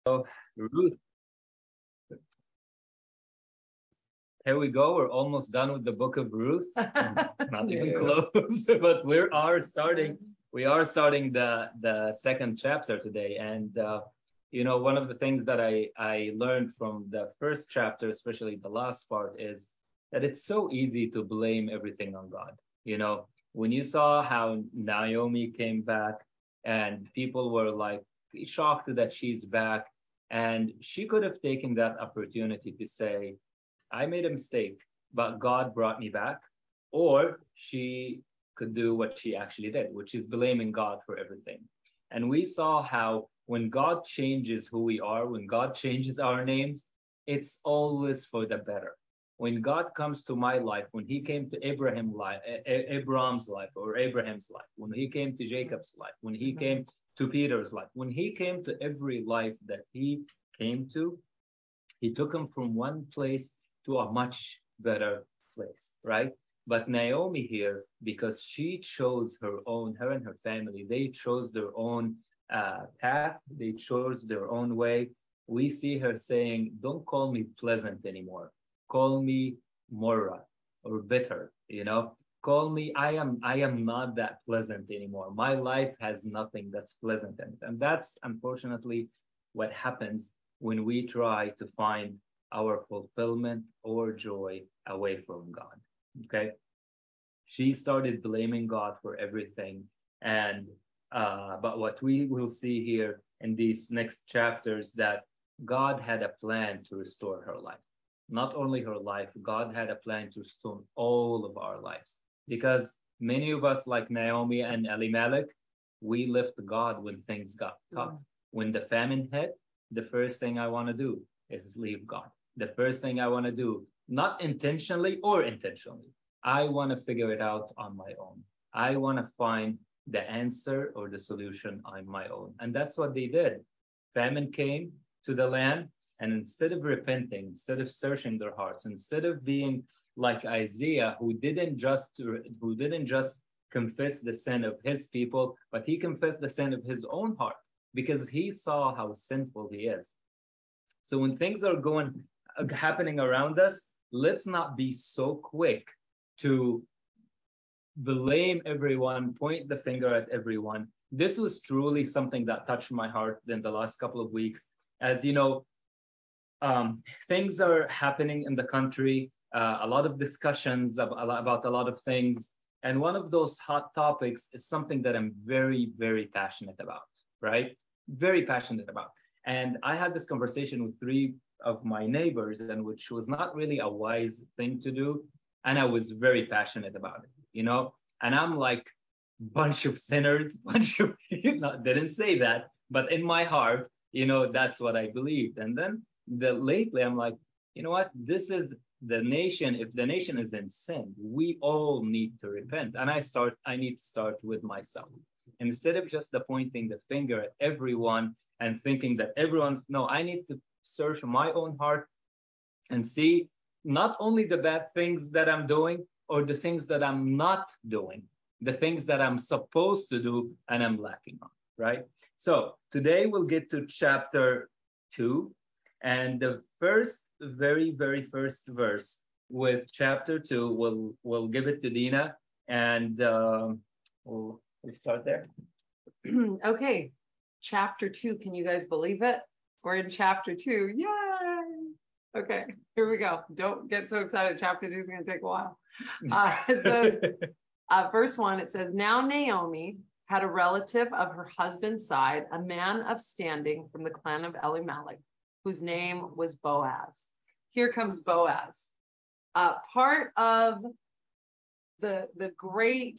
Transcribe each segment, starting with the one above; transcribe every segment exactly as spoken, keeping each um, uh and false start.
So, Ruth, here we go. We're almost done with the book of Ruth. Not even No. close, but we are starting. We are starting the the second chapter today, and uh, you know, one of the things that I I learned from the first chapter, especially the last part, is that it's so easy to blame everything on God. You know, when you saw how Naomi came back, and people were like shocked that she's back, and she could have taken that opportunity to say, I made a mistake, but God brought me back. Or she could do what she actually did, which is blaming God for everything. And we saw how when God changes who we are, when God changes our names, it's always for the better. When God comes to my life, when he came to Abraham life, Abraham's life or Abraham's life, when he came to Jacob's life, when he came to Peter's life, when he came to every life that he came to, he took him from one place to a much better place, right? But Naomi here, because she chose her own, her and her family, they chose their own uh, path, they chose their own way. We see her saying, don't call me pleasant anymore. Call me Mora or bitter, you know? Call me, I am, I am not that pleasant anymore. My life has nothing that's pleasant in it. And that's unfortunately what happens when we try to find our fulfillment or joy away from God. Okay. She started blaming God for everything. And, uh, but what we will see here in these next chapters that God had a plan to restore her life. Not only her life, God had a plan to restore all of our lives. Because many of us, like Naomi and Elimelech, we left God when things got tough. When the famine hit, the first thing I want to do is leave God. The first thing I want to do, not intentionally or intentionally, I want to figure it out on my own. I want to find the answer or the solution on my own. And that's what they did. Famine came to the land, and instead of repenting, instead of searching their hearts, instead of being like Isaiah, who didn't just who didn't just confess the sin of his people, but he confessed the sin of his own heart because he saw how sinful he is. So when things are going happening around us, let's not be so quick to blame everyone, point the finger at everyone. This was truly something that touched my heart in the last couple of weeks. As you know, um, things are happening in the country, uh, a lot of discussions about, about a lot of things. And one of those hot topics is something that I'm very, very passionate about, right? Very passionate about. And I had this conversation with three of my neighbors, and which was not really a wise thing to do. And I was very passionate about it, you know? And I'm like, bunch of sinners, bunch of, you know, didn't say that, but in my heart, you know, that's what I believed. And then the lately I'm like, you know what? This is the nation. If the nation is in sin, we all need to repent. And I start, I need to start with myself. Instead of just pointing the finger at everyone and thinking that everyone's, no, I need to search my own heart and see not only the bad things that I'm doing or the things that I'm not doing, the things that I'm supposed to do and I'm lacking on, right? So today we'll get to chapter two, and the first, very, very first verse with chapter two, we'll we'll give it to Dina, and um, we'll, we'll start there. Okay, chapter two. Can you guys believe it? We're in chapter two. Yay! Okay, here we go. Don't get so excited. Chapter two is going to take a while. Uh, so, uh, verse one, it says, Now Naomi had a relative of her husband's side, a man of standing from the clan of Elimelech, whose name was Boaz. Here comes Boaz. Uh, part of the, the great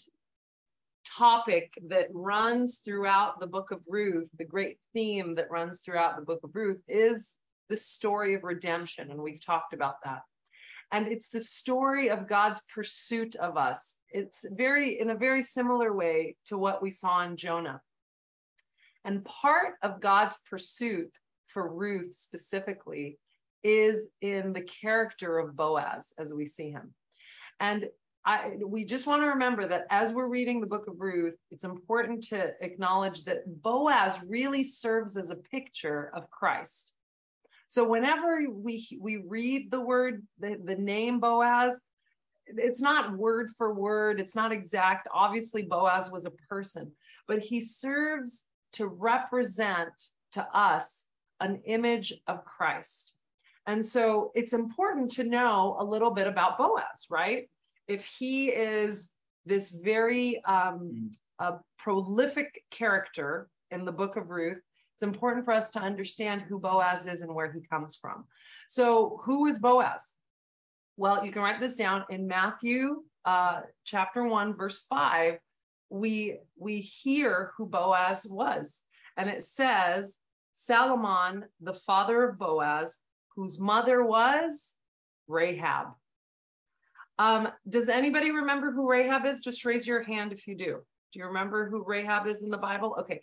topic that runs throughout the book of Ruth, the great theme that runs throughout the book of Ruth is the story of redemption. And we've talked about that. And it's the story of God's pursuit of us. It's very, in a very similar way to what we saw in Jonah. And part of God's pursuit for Ruth specifically is in the character of Boaz as we see him. And I, we just want to remember that as we're reading the book of Ruth, it's important to acknowledge that Boaz really serves as a picture of Christ. So whenever we we read the word, the, the name Boaz, it's not word for word, it's not exact. Obviously, Boaz was a person, but he serves to represent to us an image of Christ. And so it's important to know a little bit about Boaz, right? If he is this very um, uh, prolific character in the book of Ruth, it's important for us to understand who Boaz is and where he comes from. So who is Boaz? Well, you can write this down in Matthew uh, chapter one, verse five. We, we hear who Boaz was. And it says, Salmon, the father of Boaz, whose mother was Rahab. Um, does anybody remember who Rahab is? Just raise your hand if you do. Do you remember who Rahab is in the Bible? Okay.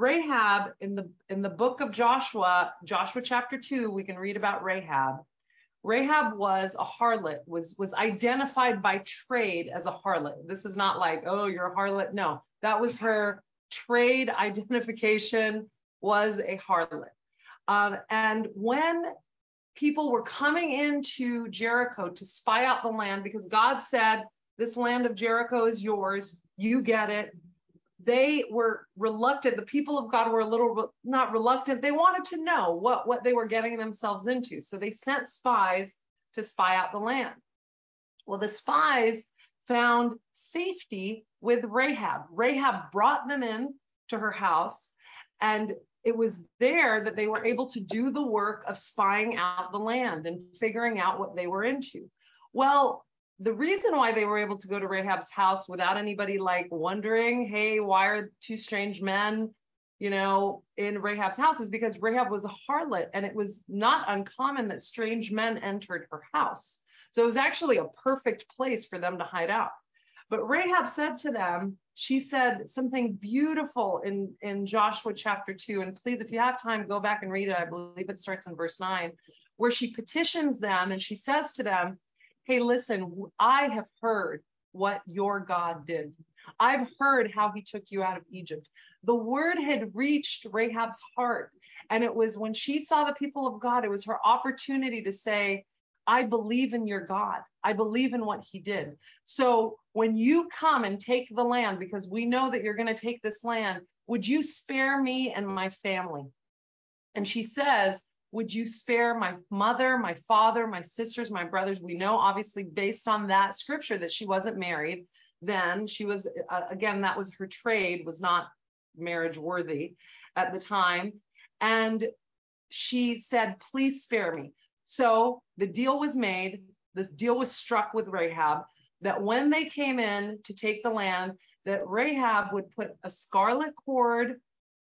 Rahab in the in the book of Joshua, Joshua chapter two, we can read about Rahab. Rahab was a harlot, was, was identified by trade as a harlot. This is not like, oh, you're a harlot. No, that was her trade identification, was a harlot. Um, and when people were coming into Jericho to spy out the land, because God said, this land of Jericho is yours, you get it. They were reluctant. The people of God were a little, re- not reluctant. They wanted to know what, what they were getting themselves into. So they sent spies to spy out the land. Well, the spies found safety with Rahab. Rahab brought them in to her house, and it was there that they were able to do the work of spying out the land and figuring out what they were into. Well, the reason why they were able to go to Rahab's house without anybody like wondering, hey, why are two strange men, you know, in Rahab's house, is because Rahab was a harlot, and it was not uncommon that strange men entered her house. So it was actually a perfect place for them to hide out. But Rahab said to them, she said something beautiful in, in Joshua chapter two. And please, if you have time, go back and read it. I believe it starts in verse nine, where she petitions them and she says to them, hey, listen, I have heard what your God did. I've heard how he took you out of Egypt. The word had reached Rahab's heart. And it was when she saw the people of God, it was her opportunity to say, I believe in your God. I believe in what he did. So when you come and take the land, because we know that you're going to take this land, would you spare me and my family? And she says, would you spare my mother, my father, my sisters, my brothers? We know, obviously, based on that scripture, that she wasn't married. Then she was, uh, again, that was her trade, was not marriage worthy at the time. And she said, please spare me. So the deal was made. This deal was struck with Rahab, that when they came in to take the land, that Rahab would put a scarlet cord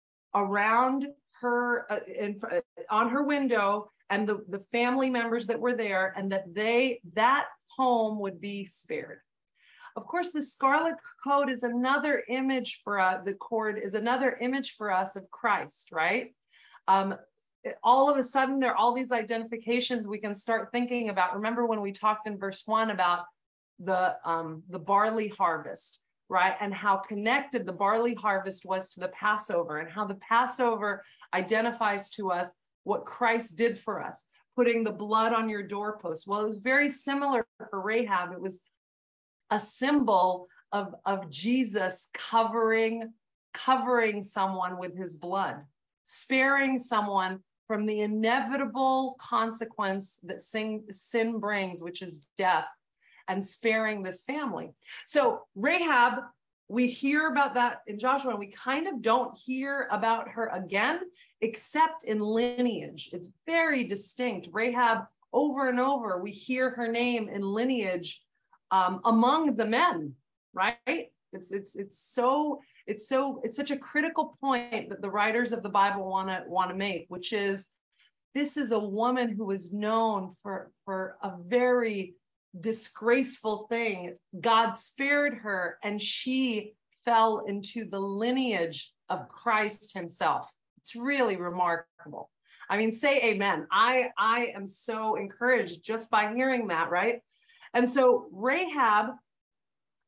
around her, uh, in, uh, on her window, and the, the family members that were there, and that they, that home would be spared. Of course, the scarlet cord is another image for us, the cord is another image for us of Christ, right? Um, all of a sudden, there are all these identifications we can start thinking about. Remember when we talked in verse one about the, um, the barley harvest, right? And how connected the barley harvest was to the Passover, and how the Passover identifies to us what Christ did for us, putting the blood on your doorpost. Well, it was very similar for Rahab. It was a symbol of, of Jesus covering, covering someone with his blood, sparing someone from the inevitable consequence that sin, sin brings, which is death, and sparing this family. So Rahab, we hear about that in Joshua, and we kind of don't hear about her again, except in lineage. It's very distinct. Rahab, over and over, we hear her name in lineage um, among the men, right? It's it's it's so it's so it's such a critical point that the writers of the Bible want to want to make, which is this is a woman who was known for for a very disgraceful thing. God spared her, and she fell into the lineage of Christ himself. It's really remarkable. I mean, say amen. I I am so encouraged just by hearing that, right? And so Rahab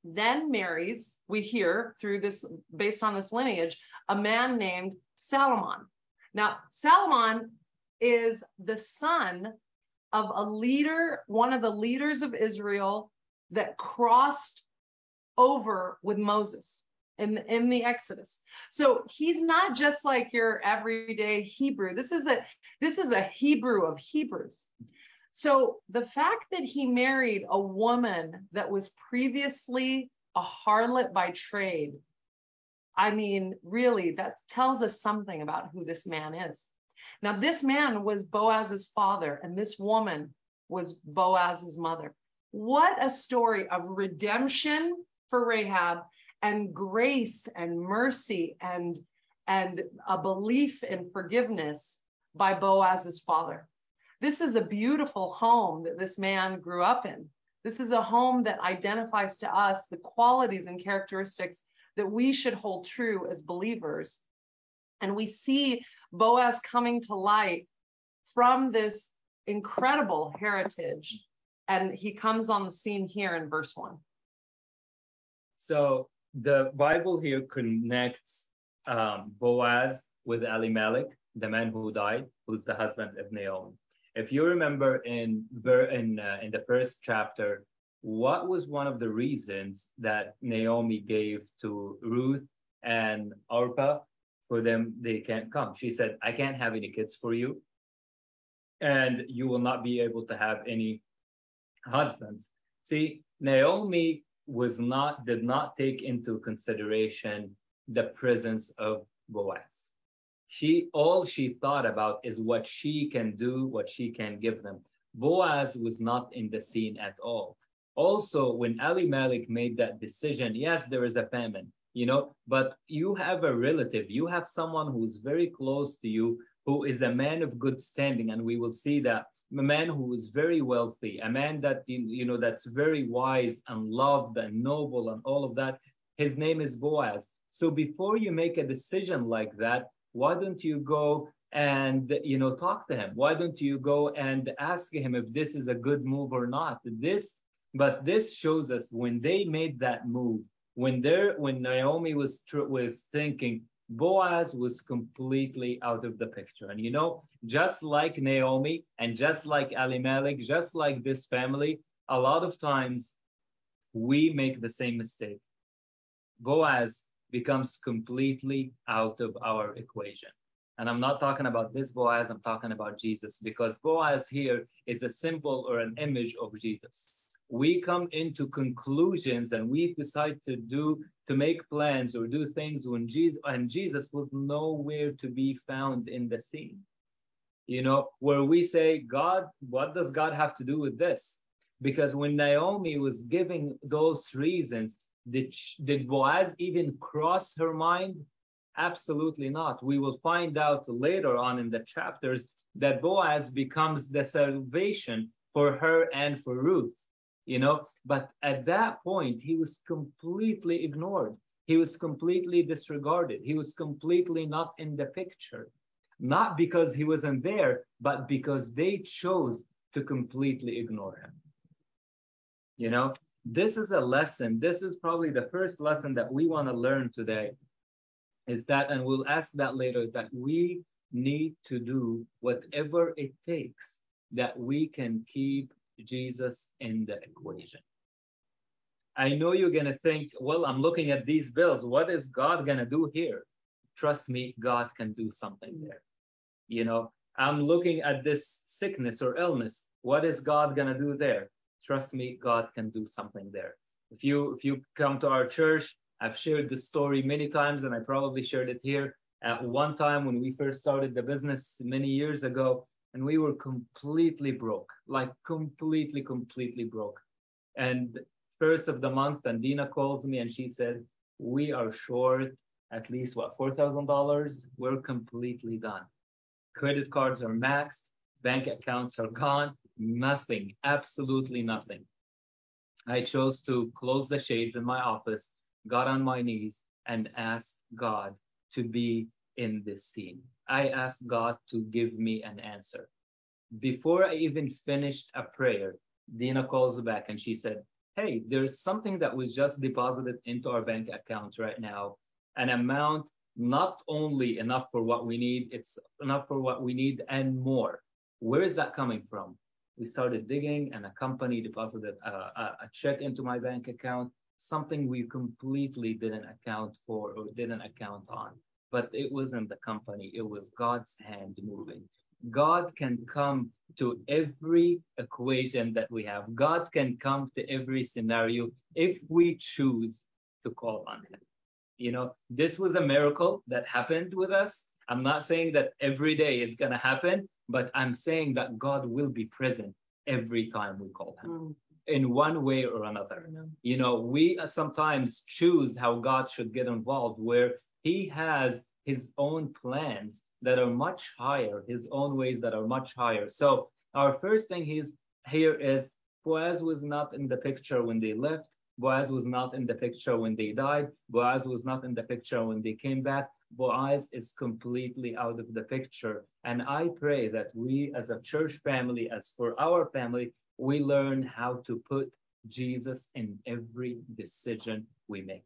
then marries, we hear through this, based on this lineage, a man named Salomon. Now, Salomon is the son of a leader, one of the leaders of Israel that crossed over with Moses in, in the Exodus. So he's not just like your everyday Hebrew. This is a this is a Hebrew of Hebrews. So the fact that he married a woman that was previously a harlot by trade, I mean, really, that tells us something about who this man is. Now, this man was Boaz's father, and this woman was Boaz's mother. What a story of redemption for Rahab, and grace and mercy and, and a belief in forgiveness by Boaz's father. This is a beautiful home that this man grew up in. This is a home that identifies to us the qualities and characteristics that we should hold true as believers. And we see Boaz coming to light from this incredible heritage. And he comes on the scene here in verse one. So the Bible here connects um, Boaz with Elimelech, the man who died, who's the husband of Naomi. If you remember in in uh, in the first chapter, what was one of the reasons that Naomi gave to Ruth and Orpah for them they can't come? She said, I can't have any kids for you, and you will not be able to have any husbands. See, Naomi was not did not take into consideration the presence of Boaz. She all she thought about is what she can do, what she can give them. Boaz was not in the scene at all. Also, when Elimelech made that decision, yes, there is a famine, you know, but you have a relative, you have someone who's very close to you, who is a man of good standing, and we will see that a man who is very wealthy, a man that you know that's very wise and loved and noble and all of that. His name is Boaz. So before you make a decision like that, why don't you go and you know talk to him? Why don't you go and ask him if this is a good move or not? This, but this shows us when they made that move, when there, when Naomi was was thinking, Boaz was completely out of the picture. And you know, just like Naomi and just like Elimelech, just like this family, a lot of times we make the same mistake. Boaz becomes completely out of our equation. And I'm not talking about this Boaz, I'm talking about Jesus, because Boaz here is a symbol or an image of Jesus. We come into conclusions and we decide to do, to make plans or do things when Jesus, and Jesus was nowhere to be found in the scene. You know, where we say, God, what does God have to do with this? Because when Naomi was giving those reasons, Did, did Boaz even cross her mind? Absolutely not. We will find out later on in the chapters that Boaz becomes the salvation for her and for Ruth, you know. But at that point, he was completely ignored. He was completely disregarded. He was completely not in the picture. Not because he wasn't there, but because they chose to completely ignore him, you know. This is a lesson. This is probably the first lesson that we want to learn today, is that, and we'll ask that later, that we need to do whatever it takes that we can keep Jesus in the equation. I know you're going to think, well, I'm looking at these bills. What is God going to do here? Trust me, God can do something there. You know, I'm looking at this sickness or illness. What is God going to do there? Trust me, God can do something there. If you if you come to our church, I've shared this story many times, and I probably shared it here. At one time when we first started the business many years ago, and we were completely broke, like completely, completely broke. And first of the month, and Dina calls me and she said, we are short at least, what, four thousand dollars? We're completely done. Credit cards are maxed. Bank accounts are gone. Nothing, absolutely nothing. I chose to close the shades in my office, got on my knees, and asked God to be in this scene. I asked God to give me an answer. Before I even finished a prayer, Dina calls back and she said, hey, there's something that was just deposited into our bank account right now, an amount not only enough for what we need, it's enough for what we need and more. Where is that coming from? We started digging, and a company deposited a, a, a check into my bank account, something we completely didn't account for or didn't account on. But it wasn't the company, it was God's hand moving. God can come to every equation that we have. God can come to every scenario if we choose to call on him. You know, this was a miracle that happened with us. I'm not saying that every day it's going to happen, but I'm saying that God will be present every time we call him mm. in one way or another. Mm. You know, we sometimes choose how God should get involved, where he has his own plans that are much higher, his own ways that are much higher. So our first thing is here is Boaz was not in the picture when they left. Boaz was not in the picture when they died. Boaz was not in the picture when they came back. Boaz is completely out of the picture. And I pray that we as a church family, as for our family, we learn how to put Jesus in every decision we make.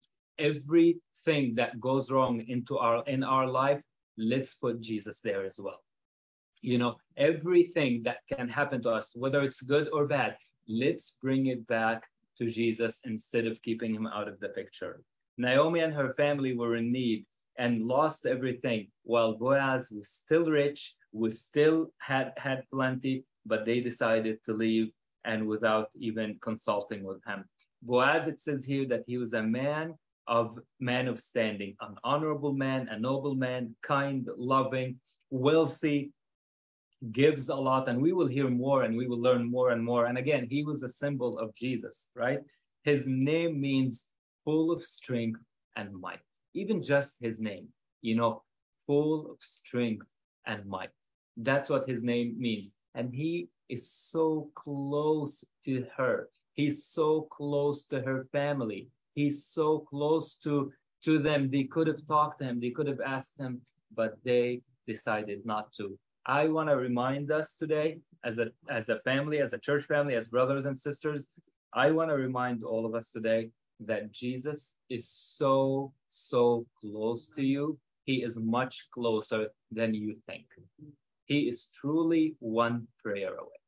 Everything that goes wrong into our in our life, let's put Jesus there as well. You know, everything that can happen to us, whether it's good or bad, let's bring it back to Jesus instead of keeping him out of the picture. Naomi and her family were in need and lost everything, while Boaz was still rich, was still had had plenty, but they decided to leave and without even consulting with him. Boaz, it says here that he was a man of man of standing, an honorable man, a noble man, kind, loving, wealthy, gives a lot, and we will hear more and we will learn more and more. And again, he was a symbol of Jesus, right? His name means full of strength and might. Even just his name, you know, full of strength and might. That's what his name means. And he is so close to her. He's so close to her family. He's so close to, to them. They could have talked to him. They could have asked him, but they decided not to. I want to remind us today, as a as a family, as a church family, as brothers and sisters, I want to remind all of us today that Jesus is so, so close to you. He is much closer than you think. He is truly one prayer away.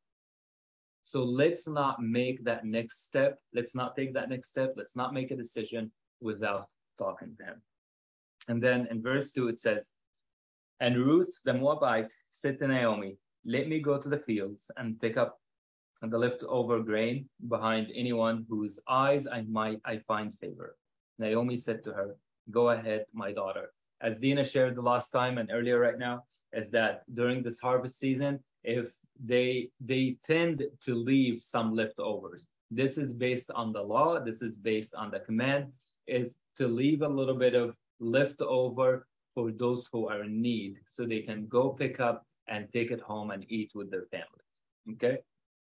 So let's not make that next step. Let's not take that next step. Let's not make a decision without talking to him. And then in verse two, it says, and Ruth the Moabite said to Naomi, let me go to the fields and pick up the leftover grain behind anyone whose eyes I might I find favor. Naomi said to her, go ahead, my daughter. As Dina shared the last time and earlier right now, is that during this harvest season, if they they tend to leave some leftovers. This is based on the law. This is based on the command, is to leave a little bit of leftover for those who are in need, so they can go pick up and take it home and eat with their families. Okay?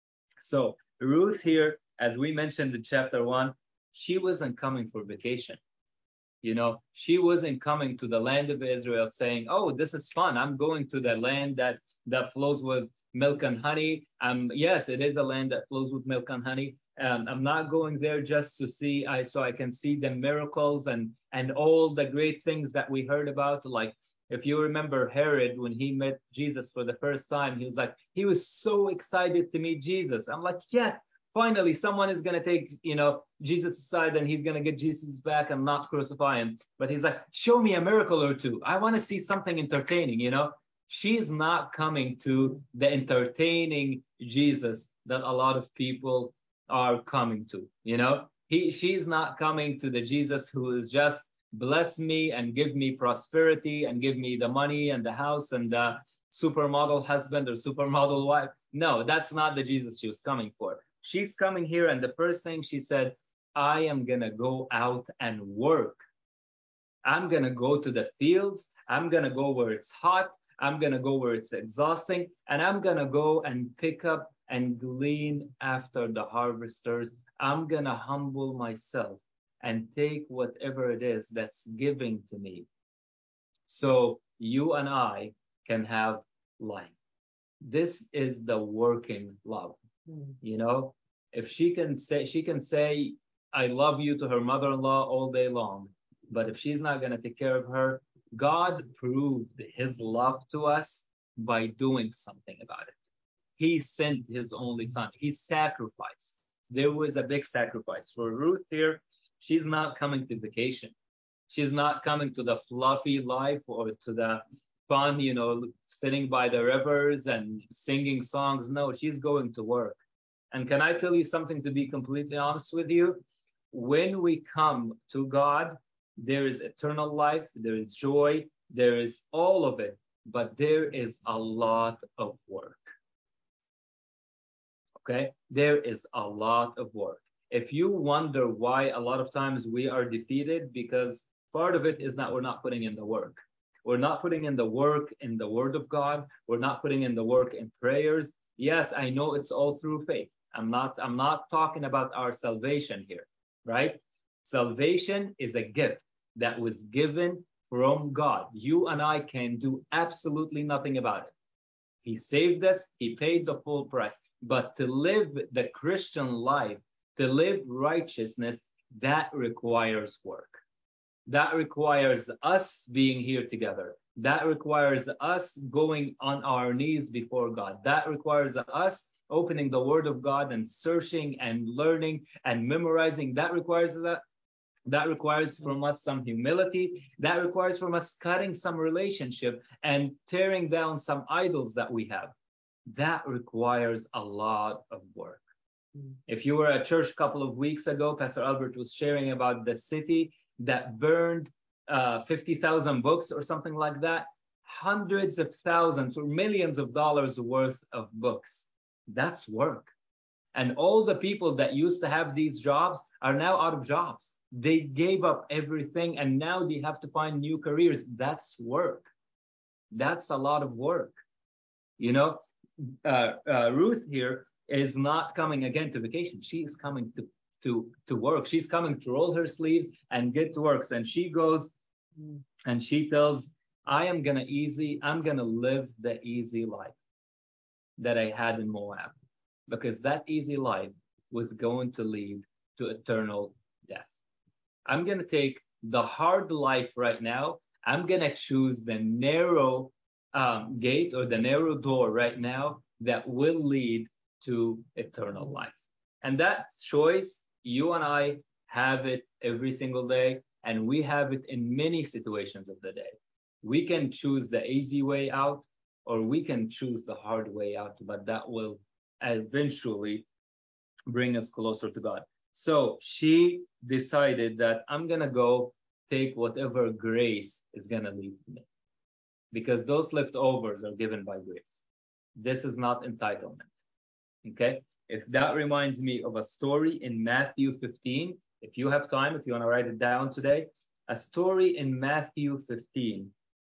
So Ruth here, as we mentioned in chapter one, she wasn't coming for vacation. You know, she wasn't coming to the land of Israel saying, oh, this is fun. I'm going to the land that, that flows with milk and honey. Um, yes, it is a land that flows with milk and honey. Um, I'm not going there just to see, I so I can see the miracles and and all the great things that we heard about. Like, if you remember Herod, when he met Jesus for the first time, he was like, he was so excited to meet Jesus. I'm like, yes, finally, someone is going to take, you know, Jesus aside and he's going to get Jesus back and not crucify him. But he's like, show me a miracle or two. I want to see something entertaining, you know. She's not coming to the entertaining Jesus that a lot of people are coming to, you know. He, she's not coming to the Jesus who is just bless me and give me prosperity and give me the money and the house and the supermodel husband or supermodel wife. No, that's not the Jesus she was coming for. She's coming here, and the first thing she said, I am going to go out and work. I'm going to go to the fields. I'm going to go where it's hot. I'm going to go where it's exhausting. And I'm going to go and pick up and glean after the harvesters. I'm going to humble myself and take whatever it is that's giving to me, so you and I can have life. This is the working love. You know, If she can say, she can say, I love you to her mother-in-law all day long, but if she's not going to take care of her, God proved his love to us by doing something about it. He sent his only son. He sacrificed. There was a big sacrifice. For Ruth here, she's not coming to vacation. She's not coming to the fluffy life or to the fun, you know, sitting by the rivers and singing songs. No, she's going to work. And can I tell you something, to be completely honest with you? When we come to God, there is eternal life, there is joy, there is all of it, but there is a lot of work. Okay? There is a lot of work. If you wonder why a lot of times we are defeated, because part of it is that we're not putting in the work. We're not putting in the work in the Word of God. We're not putting in the work in prayers. Yes, I know it's all through faith. I'm not, I'm not talking about our salvation here, right? Salvation is a gift that was given from God. You and I can do absolutely nothing about it. He saved us. He paid the full price. But to live the Christian life, to live righteousness, that requires work. That requires us being here together. That requires us going on our knees before God. That requires us opening the Word of God and searching and learning and memorizing. That requires that. That requires from us some humility. That requires from us cutting some relationship and tearing down some idols that we have. That requires a lot of work. If you were at church a couple of weeks ago, Pastor Albert was sharing about the city that burned uh, fifty thousand books or something like that. Hundreds of thousands or millions of dollars worth of books. That's work. And all the people that used to have these jobs are now out of jobs. They gave up everything and now they have to find new careers. That's work. That's a lot of work. You know, uh, uh, Ruth here is not coming again to vacation. She is coming to, to, to work. She's coming to roll her sleeves and get to work. And she goes and she tells, I am going to easy, I'm going to live the easy life that I had in Moab, because that easy life was going to lead to eternal death. I'm going to take the hard life right now. I'm going to choose the narrow um, gate or the narrow door right now that will lead to eternal life. And that choice, you and I have it every single day, and we have it in many situations of the day. We can choose the easy way out, or we can choose the hard way out, but that will eventually bring us closer to God. So she decided that I'm going to go take whatever grace is going to lead to me, because those leftovers are given by grace. This is not entitlement. Okay? If that reminds me of a story in Matthew fifteen, if you have time, if you want to write it down today, a story in Matthew fifteen,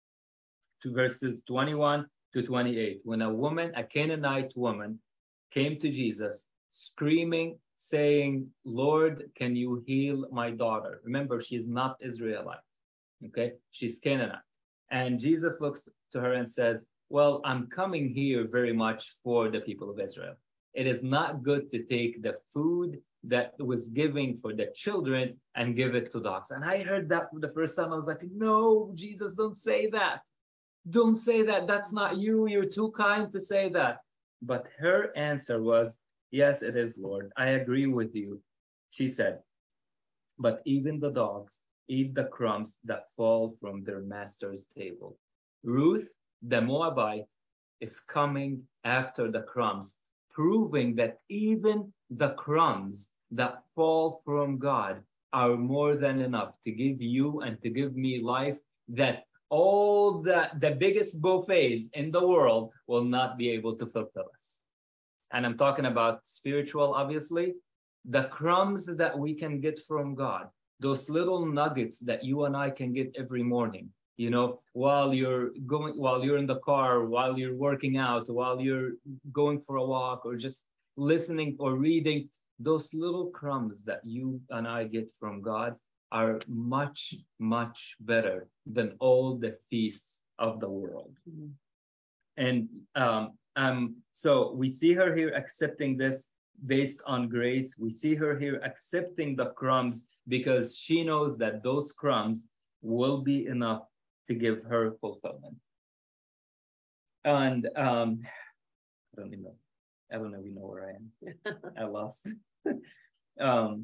to verses twenty-one to twenty-eight, when a woman, a Canaanite woman, came to Jesus screaming, saying, Lord, can you heal my daughter? Remember, she is not Israelite. Okay? She's Canaanite. And Jesus looks to her and says, well, I'm coming here very much for the people of Israel. It is not good to take the food that was given for the children and give it to dogs. And I heard that for the first time. I was like, no, Jesus, don't say that. Don't say that. That's not you. You're too kind to say that. But her answer was, yes, it is, Lord. I agree with you. She said, but even the dogs eat the crumbs that fall from their master's table. Ruth, the Moabite, is coming after the crumbs, proving that even the crumbs that fall from God are more than enough to give you and to give me life, that all the, the biggest buffets in the world will not be able to fulfill us. And I'm talking about spiritual, obviously. The crumbs that we can get from God, those little nuggets that you and I can get every morning, you know, while you're going, while you're in the car, while you're working out, while you're going for a walk, or just listening or reading, those little crumbs that you and I get from God are much, much better than all the feasts of the world. Mm-hmm. And um, um, so we see her here accepting this. based on grace. We see her here accepting the crumbs because she knows that those crumbs will be enough to give her fulfillment. And um, I don't even know. I don't even know where I am. I lost. um,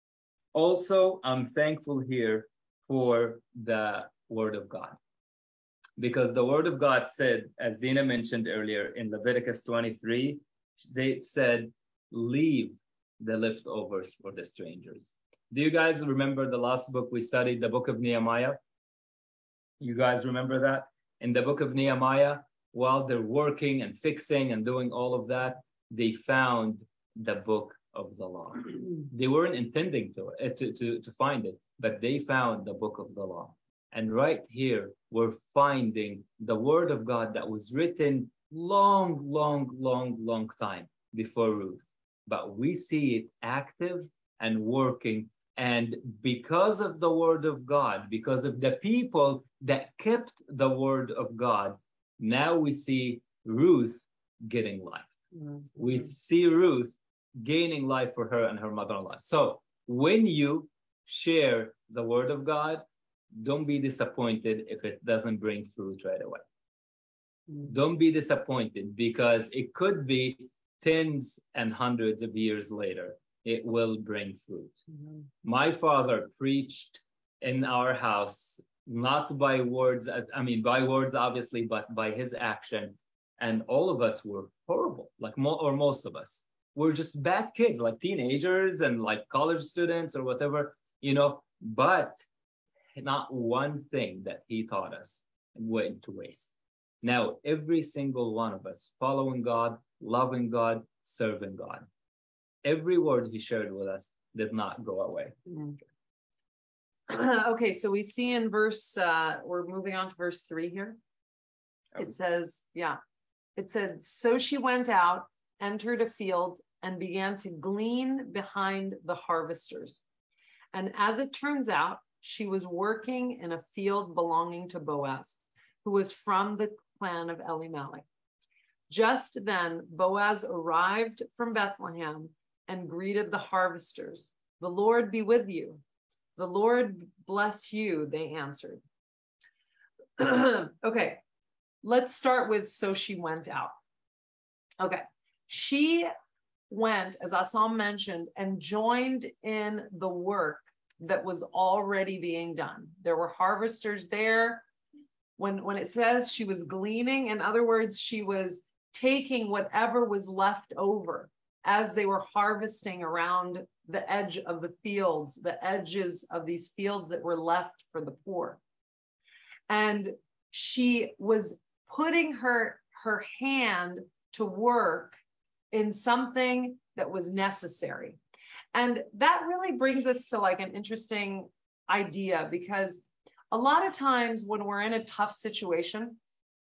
also, I'm thankful here for the Word of God. Because the Word of God said, as Dina mentioned earlier in Leviticus twenty-three, they said, leave the leftovers for the strangers. Do you guys remember the last book we studied, the book of Nehemiah? You guys remember that? In the book of Nehemiah, while they're working and fixing and doing all of that, they found the book of the law. They weren't intending to, to, to, to find it, but they found the book of the law. And right here, we're finding the Word of God that was written long, long, long, long time before Ruth. But we see it active and working. And because of the Word of God, because of the people that kept the Word of God, now we see Ruth getting life. Mm-hmm. We see Ruth gaining life for her and her mother-in-law. So when you share the Word of God, don't be disappointed if it doesn't bring fruit right away. Mm-hmm. Don't be disappointed because it could be tens and hundreds of years later, it will bring fruit. Mm-hmm. My father preached in our house, not by words, I mean, by words, obviously, but by his action. And all of us were horrible, like, mo- or most of us. We're just bad kids, like teenagers and like college students or whatever, you know, but not one thing that he taught us went to waste. Now, every single one of us following God, loving God, serving God, every word he shared with us did not go away. Mm-hmm. Okay, so we see in verse, uh, we're moving on to verse three here. It says, yeah, it said, so she went out, entered a field, and began to glean behind the harvesters. And as it turns out, she was working in a field belonging to Boaz, who was from the clan of Elimelech. Just then, Boaz arrived from Bethlehem and greeted the harvesters. The Lord be with you. The Lord bless you, they answered. Okay, let's start with, so she went out. Okay, she went, as Assam mentioned, and joined in the work that was already being done. There were harvesters there. When, when it says she was gleaning, in other words, she was taking whatever was left over as they were harvesting around the edge of the fields, the edges of these fields that were left for the poor. And she was putting her, her hand to work in something that was necessary. And that really brings us to like an interesting idea, because a lot of times when we're in a tough situation,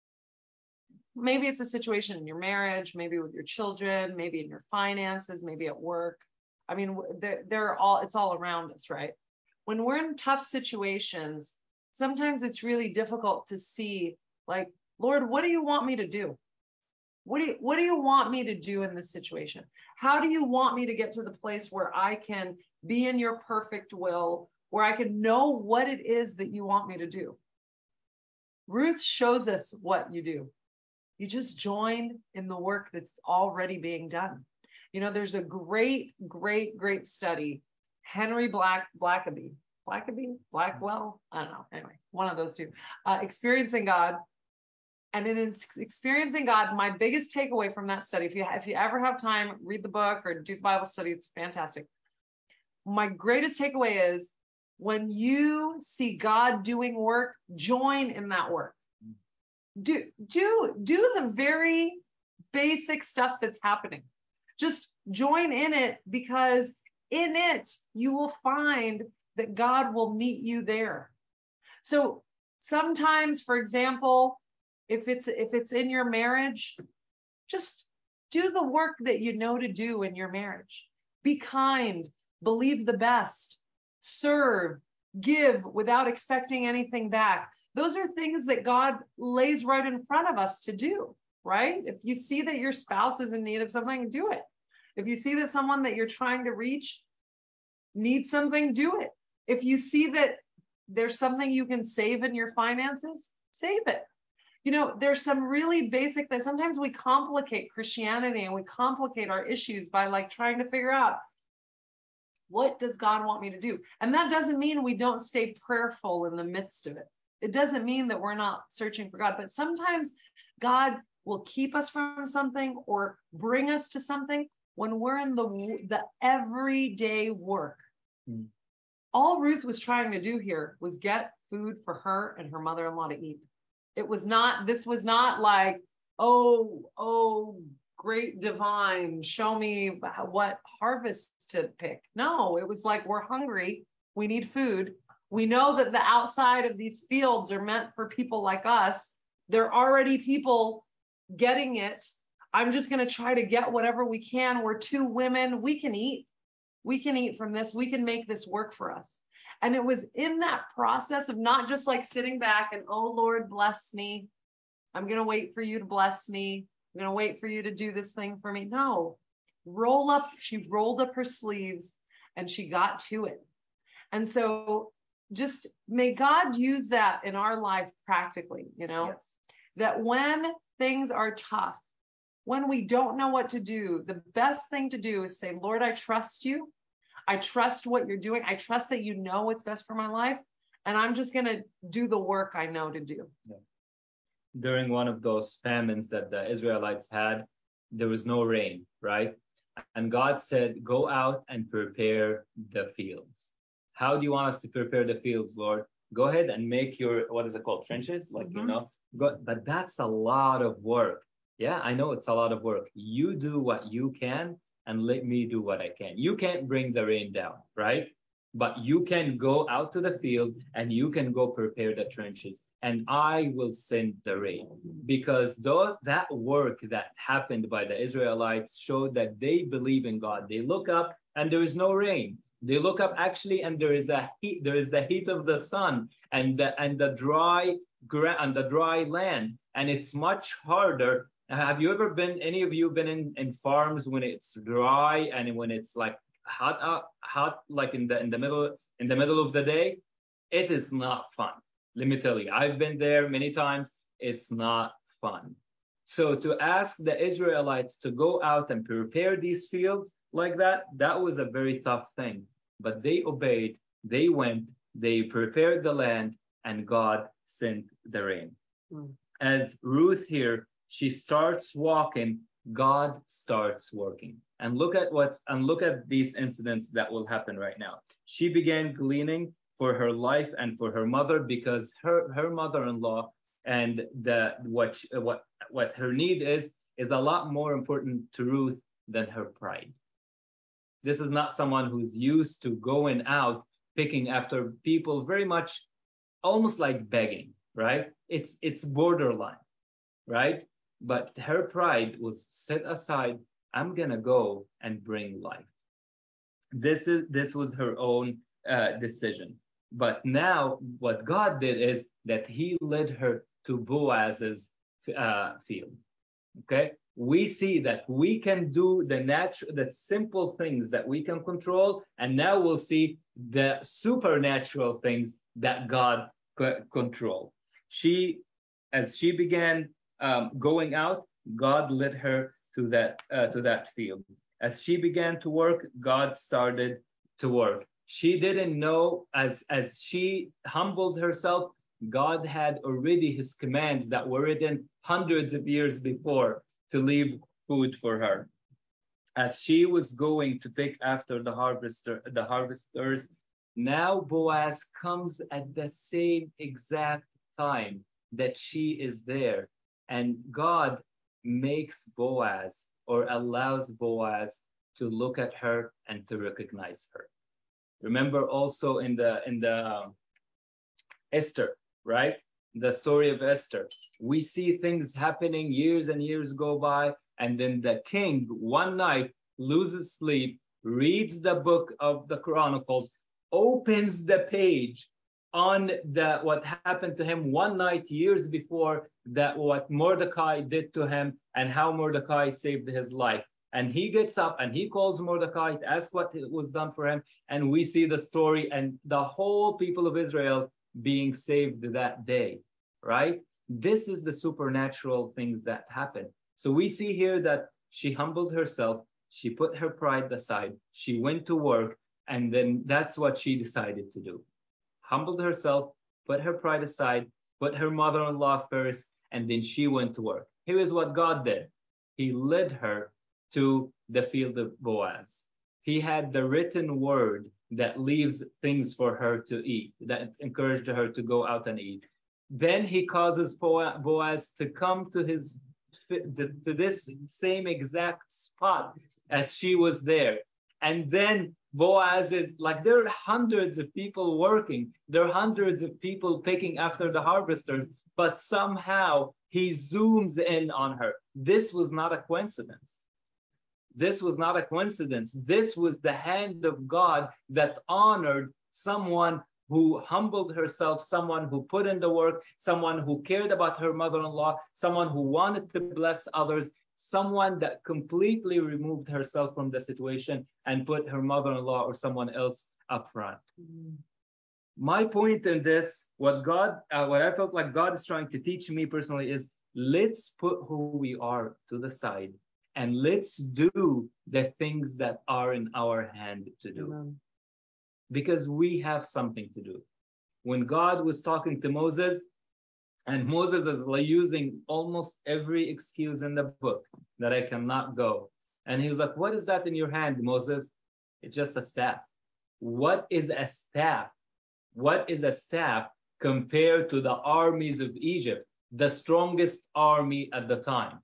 maybe it's a situation in your marriage, maybe with your children, maybe in your finances, maybe at work. I mean, they're, they're all, it's all around us, right? When we're in tough situations, sometimes it's really difficult to see, like, Lord, what do you want me to do? What do you, what do you want me to do in this situation? How do you want me to get to the place where I can be in your perfect will, where I can know what it is that you want me to do? Ruth shows us what you do. You just join in the work that's already being done. You know, there's a great, great, great study. Henry Black, Blackaby, Blackaby, Blackwell, I don't know. Anyway, one of those two. Uh, Experiencing God. And in Experiencing God, my biggest takeaway from that study, if you if you ever have time, read the book or do the Bible study, it's fantastic. My greatest takeaway is when you see God doing work, join in that work. Do do do the very basic stuff that's happening. Just join in it, because in it you will find that God will meet you there. So sometimes, for example, if it's if it's in your marriage, just do the work that you know to do in your marriage. Be kind, believe the best, serve, give without expecting anything back. Those are things that God lays right in front of us to do, right? If you see that your spouse is in need of something, do it. If you see that someone that you're trying to reach needs something, do it. If you see that there's something you can save in your finances, save it. You know, there's some really basic that sometimes we complicate Christianity and we complicate our issues by like trying to figure out, what does God want me to do? And that doesn't mean we don't stay prayerful in the midst of it. It doesn't mean that we're not searching for God, but sometimes God will keep us from something or bring us to something when we're in the, the everyday work. Mm. All Ruth was trying to do here was get food for her and her mother-in-law to eat. It was not, this was not like, oh, oh, great divine, show me what harvest to pick. No, it was like, we're hungry. We need food. We know that the outside of these fields are meant for people like us. There are already people getting it. I'm just going to try to get whatever we can. We're two women. We can eat. We can eat from this. We can make this work for us. And it was in that process of not just like sitting back and, oh, Lord, bless me. I'm going to wait for you to bless me. I'm going to wait for you to do this thing for me. No. Roll up, she rolled up her sleeves and she got to it. And so just may God use that in our life practically, you know, yes. That when things are tough, when we don't know what to do, the best thing to do is say, Lord, I trust you. I trust what you're doing. I trust that you know what's best for my life. And I'm just going to do the work I know to do. Yeah. During one of those famines that the Israelites had, there was no rain, right? And God said, go out and prepare the fields. How do you want us to prepare the fields, Lord? Go ahead and make your, what is it called? Trenches? Like, mm-hmm. you know, go, but that's a lot of work. Yeah, I know it's a lot of work. You do what you can and let me do what I can. You can't bring the rain down, right? But you can go out to the field and you can go prepare the trenches. And I will send the rain, because though that work that happened by the Israelites showed that they believe in God. They look up and there is no rain. They look up actually and there is a heat. There is the heat of the sun and the and the dry ground and the dry land, and it's much harder. Have you ever been? Any of you been in, in farms when it's dry and when it's like hot up, hot like in the in the middle in the middle of the day? It is not fun. Let me tell you, I've been there many times. It's not fun. So to ask the Israelites to go out and prepare these fields like that, that was a very tough thing. But they obeyed, they went, they prepared the land, and God sent the rain. Mm. As Ruth here, she starts walking, God starts working. And look at what's and look at these incidents that will happen right now. She began gleaning for her life and for her mother, because her, her mother-in-law and the what what what her need is is a lot more important to Ruth than her pride. This is not someone who's used to going out picking after people, very much almost like begging, right? It's it's borderline, right? But her pride was set aside. I'm gonna go and bring life. This is this was her own uh, decision. But now what God did is that he led her to Boaz's uh, field. Okay, we see that we can do the natural, the simple things that we can control, and now we'll see the supernatural things that God c- control. She, as she began um, going out, God led her to that uh, to that field. As she began to work, God started to work. She didn't know, as as she humbled herself, God had already his commands that were written hundreds of years before to leave food for her. As she was going to pick after the harvester, the harvesters, now Boaz comes at the same exact time that she is there. And God makes Boaz, or allows Boaz, to look at her and to recognize her. Remember also in the in the um, Esther, right? The story of Esther. We see things happening, years and years go by, and then the king one night loses sleep, reads the book of the Chronicles, opens the page on the what happened to him one night years before, that what Mordecai did to him and how Mordecai saved his life. And he gets up and he calls Mordecai to ask what was done for him. And we see the story and the whole people of Israel being saved that day, right? This is the supernatural things that happen. So we see here that she humbled herself. She put her pride aside. She went to work. And then that's what she decided to do. Humbled herself, put her pride aside, put her mother-in-law first, and then she went to work. Here is what God did. He led her to the field of Boaz. He had the written word that leaves things for her to eat, that encouraged her to go out and eat. Then he causes Boaz to come to his to this same exact spot as she was there. And then Boaz is like, there are hundreds of people working. There are hundreds of people picking after the harvesters, but somehow he zooms in on her. This was not a coincidence. This was not a coincidence. This was the hand of God that honored someone who humbled herself, someone who put in the work, someone who cared about her mother-in-law, someone who wanted to bless others, someone that completely removed herself from the situation and put her mother-in-law or someone else up front. Mm-hmm. My point in this, what God, uh, what I felt like God is trying to teach me personally is, let's put who we are to the side and let's do the things that are in our hand to do. Mm-hmm. Because we have something to do. When God was talking to Moses, and Moses is using almost every excuse in the book that I cannot go. And he was like, what is that in your hand, Moses? It's just a staff. What is a staff? What is a staff compared to the armies of Egypt, the strongest army at the time?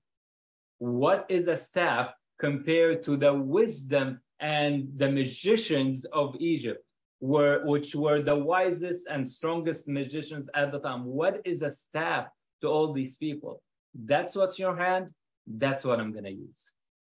What is a staff compared to the wisdom and the magicians of Egypt? Were, which were the wisest and strongest magicians at the time. What is a staff to all these people? That's what's in your hand. That's what I'm going to use.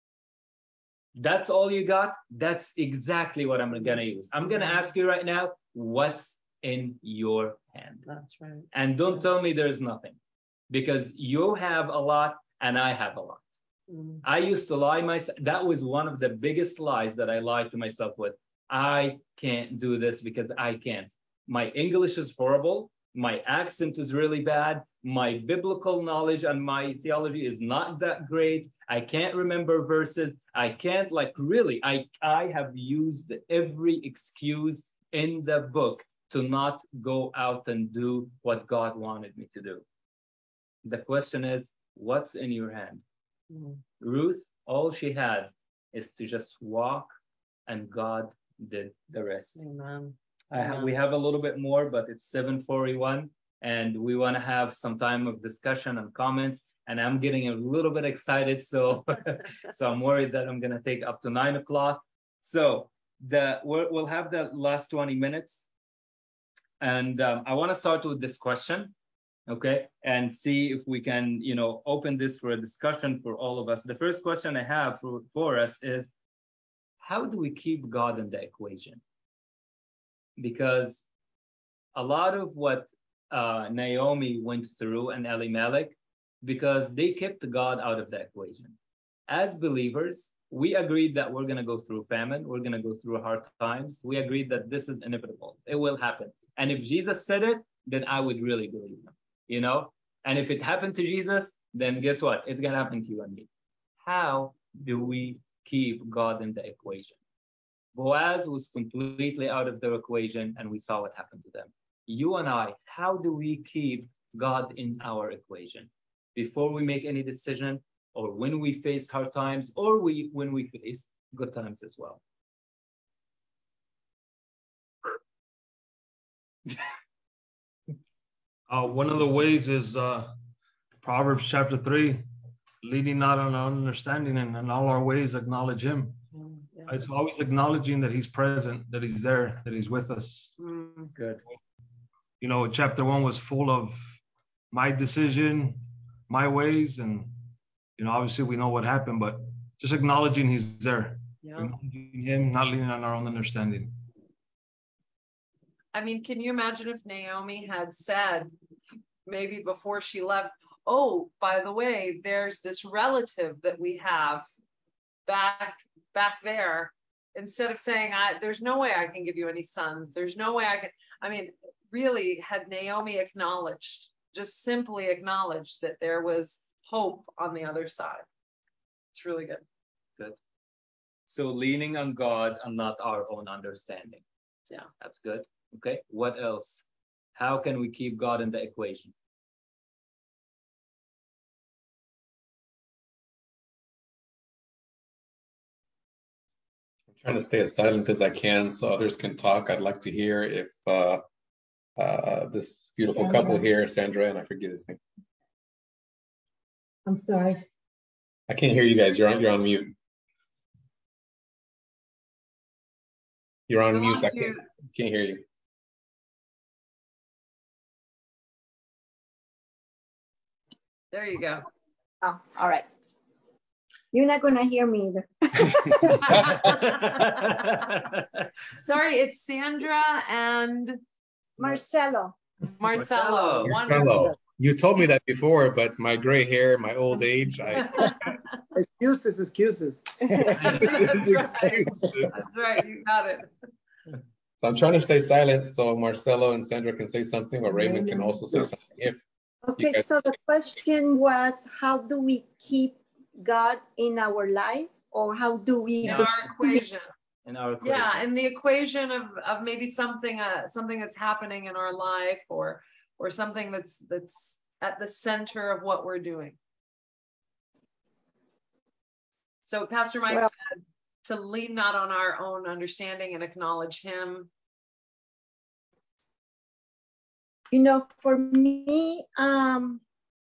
That's all you got. That's exactly what I'm going to use. I'm going to ask you right now, what's in your hand? That's right. And don't tell me there's nothing, because you have a lot and I have a lot. Mm. I used to lie myself. That was one of the biggest lies that I lied to myself with. I can't do this because I can't. My English is horrible. My accent is really bad. My biblical knowledge and my theology is not that great. I can't remember verses. I can't, like, really, I, I have used every excuse in the book to not go out and do what God wanted me to do. The question is, what's in your hand? Mm-hmm. Ruth, all she had is to just walk, and God did the rest. Amen. I ha- we have a little bit more, but it's seven forty-one, and we want to have some time of discussion and comments. And I'm getting a little bit excited, so so I'm worried that I'm gonna take up to nine o'clock. So the we'll, we'll have the last twenty minutes, and um, I want to start with this question, okay, and see if we can, you know, open this for a discussion for all of us. The first question I have for for us is, how do we keep God in the equation? Because a lot of what uh, Naomi went through and Elimelech, because they kept God out of the equation. As believers, we agreed that we're going to go through famine. We're going to go through hard times. We agreed that this is inevitable. It will happen. And if Jesus said it, then I would really believe him, you know? And if it happened to Jesus, then guess what? It's going to happen to you and me. How do we keep God in the equation? Boaz was completely out of the equation, and we saw what happened to them. You and I, how do we keep God in our equation before we make any decision, or when we face hard times, or we when we face good times as well? Uh, one of the ways is uh, Proverbs chapter three, leading not on our understanding, and in all our ways acknowledge him. Mm, yeah. It's always acknowledging that he's present, that he's there, that he's with us. Mm, good. You know, chapter one was full of my decision, my ways, and, you know, obviously we know what happened, but just acknowledging he's there. Yeah. Acknowledging him, not leaning on our own understanding. I mean, can you imagine if Naomi had said, maybe before she left, oh, by the way, there's this relative that we have back back there, instead of saying, I there's no way I can give you any sons. There's no way I can. I mean, really, had Naomi acknowledged, just simply acknowledged that there was hope on the other side. It's really good. Good. So leaning on God and not our own understanding. Yeah. That's good. Okay. What else? How can we keep God in the equation? I'm trying to stay as silent as I can so others can talk. I'd like to hear if uh, uh, this beautiful Sandra. couple here, Sandra, and I forget his name. I'm sorry. I can't hear you guys. You're on. You're on mute. You're on Still mute. on I can't. mute. Can't hear you. There you go. Oh, all right. You're not going to hear me either. Sorry, it's Sandra and Marcelo. Marcelo. Marcelo. Marcelo, you told me that before, but my gray hair, my old age, I. Excuses, excuses. That's right. Excuses. That's right. You got it. So I'm trying to stay silent so Marcelo and Sandra can say something, or Raymond can also say something. If Okay, guys- so the question was, how do we keep God in our life, or how do we? In our equation. In our equation. Yeah, and the equation of, of maybe something uh, something that's happening in our life, or or something that's that's at the center of what we're doing. So Pastor Mike Well- said to lean not on our own understanding and acknowledge him. You know, for me, um,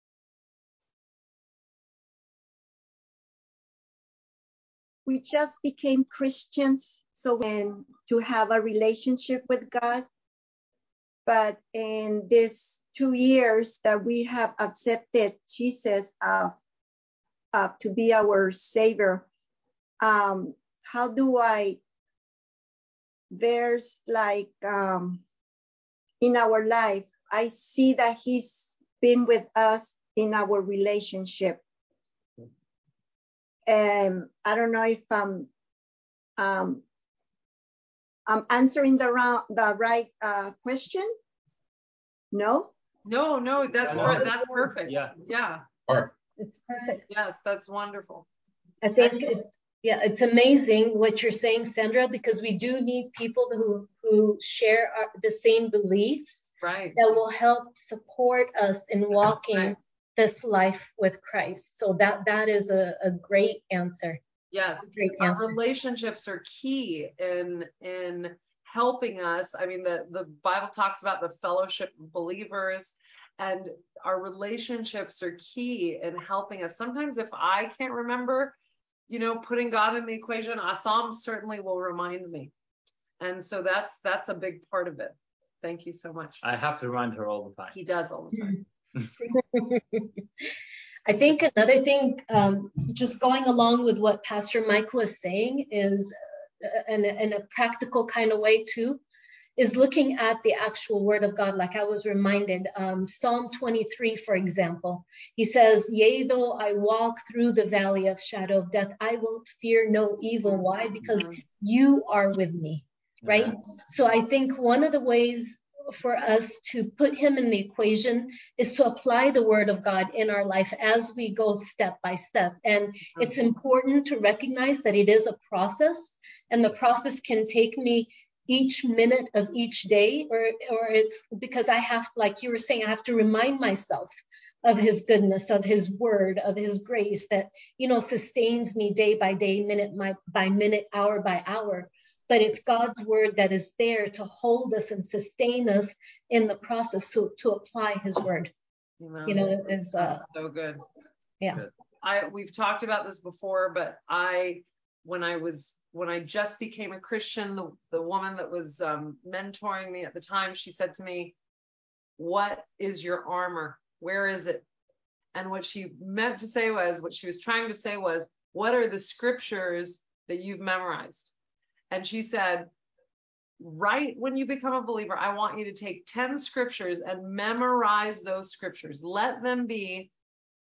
we just became Christians, so when to have a relationship with God. But in these two years that we have accepted Jesus uh, uh, to be our Savior, um, how do I? There's like um, in our life, I see that He's been with us in our relationship. And I don't know if I'm um, I'm answering the wrong, the right uh, question. No. No, no, that's No. per- that's perfect. Yeah. Yeah. or It's perfect. Yes, that's wonderful. I think, it, yeah, it's amazing what you're saying, Sandra, because we do need people who who share our, the same beliefs Right. that will help support us in walking Right. this life with Christ. So that that is a, a great answer. Yes. A great Our answer. relationships are key in in helping us. I mean, the the Bible talks about the fellowship of believers, and our relationships are key in helping us. Sometimes if I can't remember, you know, putting God in the equation, a psalm certainly will remind me. And so that's that's a big part of it. Thank you so much. I have to remind her all the time. He does all the time. I think another thing, um, just going along with what Pastor Mike was saying, is uh, in, a, in a practical kind of way too, is looking at the actual word of God. Like I was reminded, um, Psalm twenty-three, for example, he says, yea, though I walk through the valley of shadow of death, I will fear no evil. Why? Because you are with me, right? Amen. So I think one of the ways for us to put him in the equation is to apply the word of God in our life as we go step by step. And it's important to recognize that it is a process, and the process can take me each minute of each day, or or it's because I have, like you were saying, I have to remind myself of his goodness, of his word, of his grace that, you know, sustains me day by day, minute by minute, hour by hour. But it's God's word that is there to hold us and sustain us in the process, to, to apply his word. Amen. You know, is uh, That's so good. yeah. Good. I we've talked about this before, but I when I was when I just became a Christian, the, the woman that was um, mentoring me at the time, she said to me, what is your armor? Where is it? And what she meant to say was, what she was trying to say was, what are the scriptures that you've memorized? And she said, right when you become a believer, I want you to take ten scriptures and memorize those scriptures. Let them be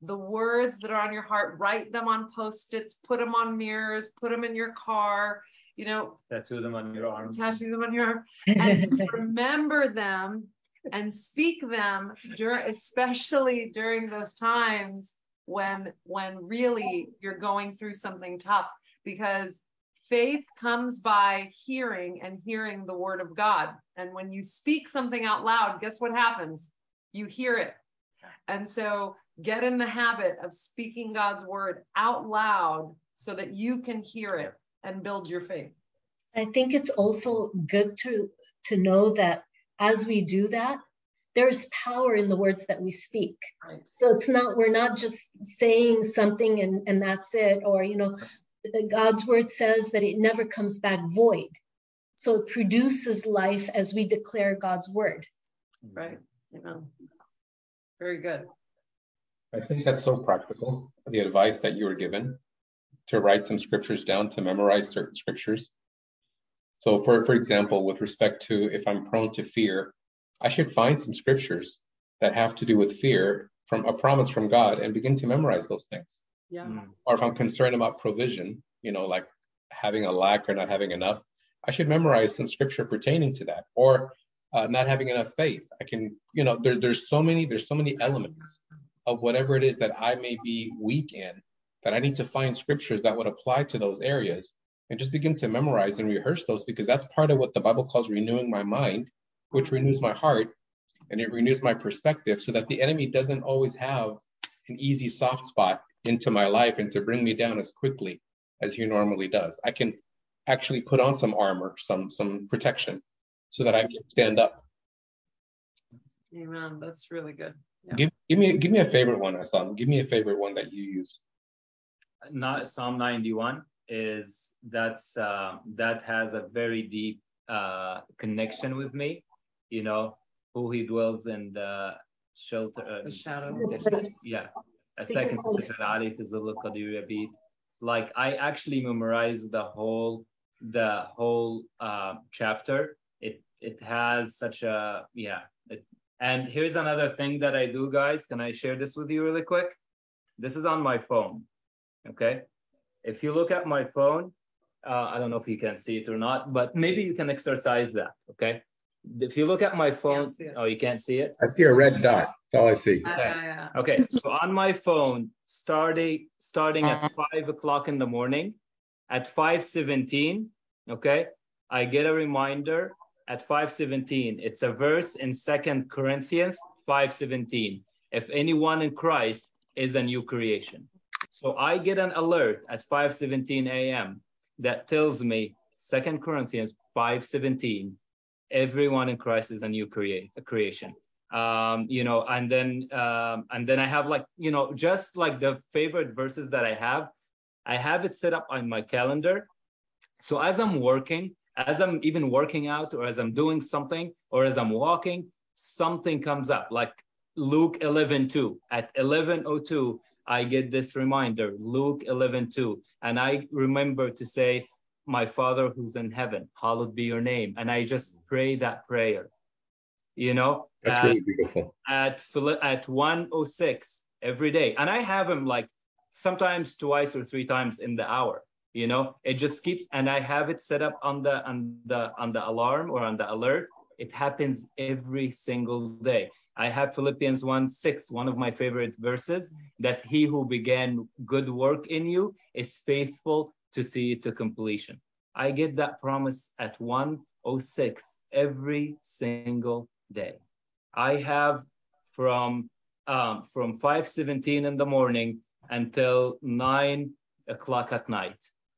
the words that are on your heart, write them on Post-its, put them on mirrors, put them in your car, you know. Tattoo them on your arm. Tattoo them on your arm. And remember them and speak them, during, especially during those times when, when really you're going through something tough. Because faith comes by hearing, and hearing the word of God. And when you speak something out loud, guess what happens? You hear it. And so get in the habit of speaking God's word out loud so that you can hear it and build your faith. I think it's also good to, to know that as we do that, there's power in the words that we speak. Right. So it's not, we're not just saying something and, and that's it. Or, you know, God's word says that it never comes back void. So it produces life as we declare God's word. Right. You know, very good. I think that's so practical, the advice that you were given to write some scriptures down, to memorize certain scriptures. So for, for example, with respect to if I'm prone to fear, I should find some scriptures that have to do with fear from a promise from God and begin to memorize those things. Yeah. Mm. Or if I'm concerned about provision, you know, like having a lack or not having enough, I should memorize some scripture pertaining to that. Or uh, not having enough faith. I can, you know, there's there's so many, there's so many elements of whatever it is that I may be weak in, that I need to find scriptures that would apply to those areas and just begin to memorize and rehearse those, because that's part of what the Bible calls renewing my mind, which renews my heart and it renews my perspective, so that the enemy doesn't always have an easy soft spot into my life and to bring me down as quickly as he normally does. I can actually put on some armor, some some protection, so that I can stand up. Amen. That's really good. Yeah. Give give me give me a favorite one, Hassan. Give me a favorite one that you use. Not Psalm ninety-one is that's uh, that has a very deep uh, connection with me. You know, who he dwells in the shelter, uh, The shadow. yeah. A Secret second, like I actually memorized the whole the whole uh, chapter. It it has such a yeah. It, and here's another thing that I do, guys. Can I share this with you really quick? This is on my phone. Okay. If you look at my phone, uh, I don't know if you can see it or not, but maybe you can exercise that. Okay. If you look at my phone, oh, you can't see it? I see a red dot. That's all I see. Uh, Okay. yeah. Okay. So on my phone, starting starting at five o'clock in the morning, at five seventeen, okay, I get a reminder at five seventeen. It's a verse in Second Corinthians five seventeen. If anyone in Christ is a new creation. So I get an alert at five seventeen a.m. that tells me Second Corinthians five seventeen. Everyone in Christ is a new crea- creation. Um, you know, and then um, and then I have like, you know, just like the favorite verses that I have, I have it set up on my calendar. So as I'm working, as I'm even working out, or as I'm doing something, or as I'm walking, something comes up, like Luke eleven two. At eleven oh two, I get this reminder, Luke eleven two, and I remember to say, my Father who's in heaven, hallowed be your name. And I just pray that prayer, you know. That's at, really beautiful. At, at one oh six every day. And I have them like sometimes twice or three times in the hour, you know. It just keeps, and I have it set up on the, on the, on the alarm or on the alert. It happens every single day. I have Philippians one six, one of my favorite verses, that he who began good work in you is faithful to see it to completion. I get that promise at one oh six every single day. I have from um, from five seventeen in the morning until nine o'clock at night,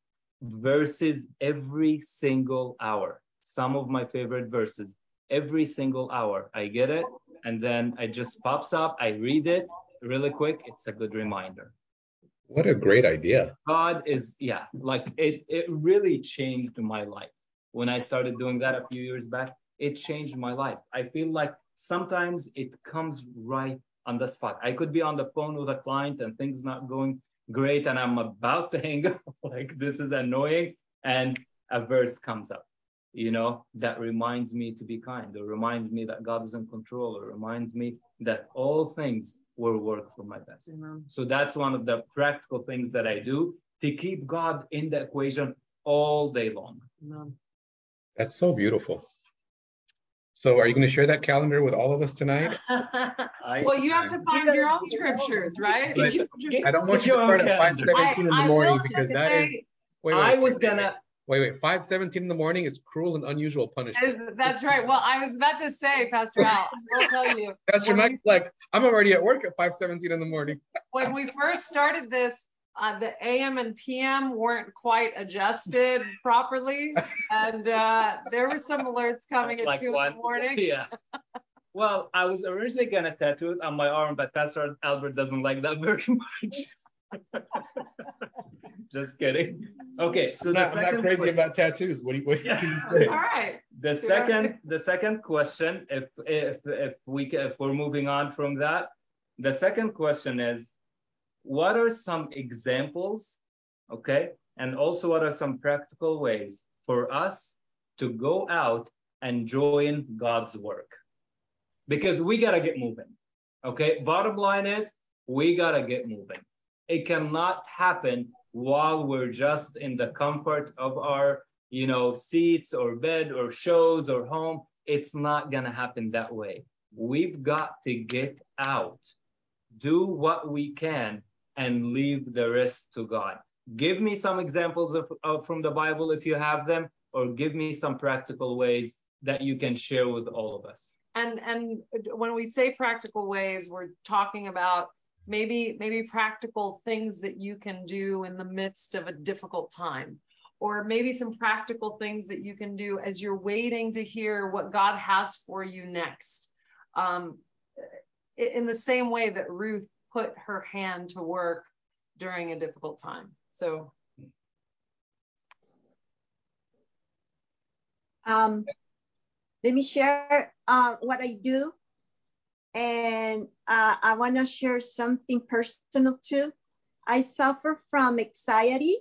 verses every single hour. Some of my favorite verses every single hour. I get it, and then it just pops up. I read it really quick. It's a good reminder. What a great idea. God is, yeah, like it, it really changed my life. When I started doing that a few years back, it changed my life. I feel like sometimes it comes right on the spot. I could be on the phone with a client and things not going great, and I'm about to hang up, like this is annoying, and a verse comes up, you know, that reminds me to be kind, or reminds me that God is in control, or reminds me that all things will work for my best. Amen. So that's one of the practical things that I do to keep God in the equation all day long. Amen. That's so beautiful. So are you going to share that calendar with all of us tonight? I, Well, you have to find your own scriptures, right? But I don't want Get you to your start own at five calendar. seventeen in the I- I morning will because just that say- is. Wait, wait, I was wait, gonna. Wait, wait. five seventeen in the morning is cruel and unusual punishment. Is- that's right. Well, I was about to say, Pastor Al, I'll tell you. Pastor when Mike, we- like, I'm already at work at five seventeen in the morning. When we first started this, uh, the A M and P M weren't quite adjusted properly, and uh, there were some alerts coming at Like two one. in the morning. Yeah. Well, I was originally gonna tattoo it on my arm, but Pastor Albert doesn't like that very much. Just kidding. Okay, so I'm the not, I'm second not crazy question- about tattoos. What do you, what Yeah. can you say? All right. The second, the second question, if if if we ca- if we're moving on from that, the second question is, what are some examples, okay, and also what are some practical ways for us to go out and join God's work? Because we gotta get moving, okay. Bottom line is, we gotta get moving. It cannot happen while we're just in the comfort of our, you know, seats or bed or shows or home. It's not gonna happen that way. We've got to get out, do what we can, and leave the rest to God. Give me some examples of, of from the Bible if you have them, or give me some practical ways that you can share with all of us. And and when we say practical ways, we're talking about maybe maybe practical things that you can do in the midst of a difficult time, or maybe some practical things that you can do as you're waiting to hear what God has for you next. Um, in the same way that Ruth put her hand to work during a difficult time. So Um, let me share uh, what I do. And uh, I want to share something personal too. I suffer from anxiety.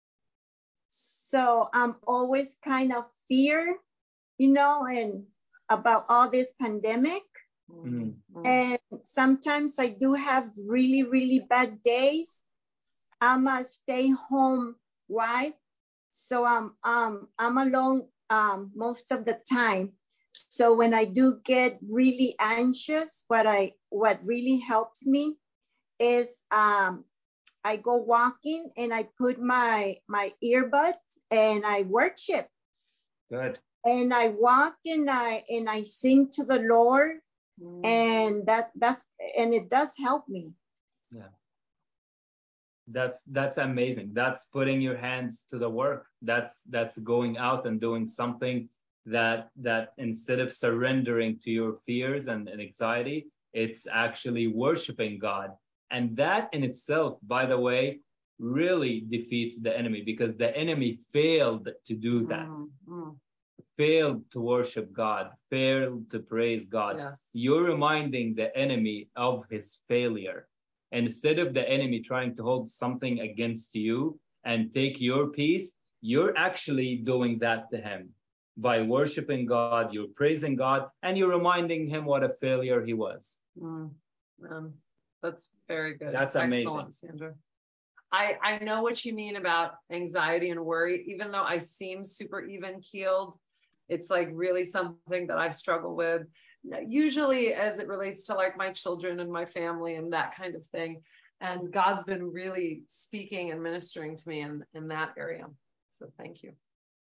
So I'm always kind of fear, you know, and about all this pandemic. Mm. And sometimes I do have really, really bad days. I'm a stay-home wife, so I'm um I'm alone um most of the time. So when I do get really anxious, what I what really helps me is um I go walking and I put my my earbuds and I worship. Good. And I walk and I and I sing to the Lord, mm, and that that's and it does help me. Yeah. That's that's amazing. That's putting your hands to the work. That's that's going out and doing something that that instead of surrendering to your fears and, and anxiety, it's actually worshiping God. And that in itself, by the way, really defeats the enemy, because the enemy failed to do that. mm, mm, Failed to worship God, failed to praise God. yes. You're reminding the enemy of his failure. Instead of the enemy trying to hold something against you and take your peace, you're actually doing that to him. By worshiping God, you're praising God, and you're reminding him what a failure he was. Mm, um, that's very good. That's Excellent, amazing. Sandra. I, I know what you mean about anxiety and worry. Even though I seem super even keeled, it's like really something that I struggle with, usually as it relates to like my children and my family and that kind of thing. And God's been really speaking and ministering to me in, in that area. So thank you.